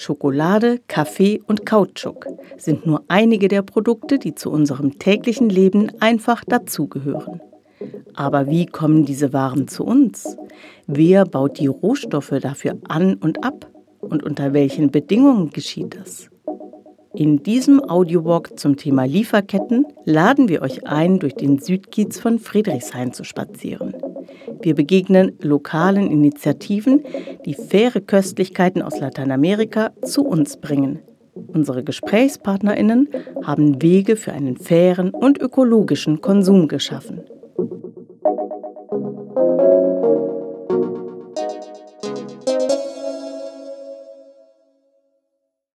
Schokolade, Kaffee und Kautschuk sind nur einige der Produkte, die zu unserem täglichen Leben einfach dazugehören. Aber wie kommen diese Waren zu uns? Wer baut die Rohstoffe dafür an und ab? Und unter welchen Bedingungen geschieht das? In diesem Audiowalk zum Thema Lieferketten laden wir euch ein, durch den Südkiez von Friedrichshain zu spazieren. Wir begegnen lokalen Initiativen, die faire Köstlichkeiten aus Lateinamerika zu uns bringen. Unsere GesprächspartnerInnen haben Wege für einen fairen und ökologischen Konsum geschaffen.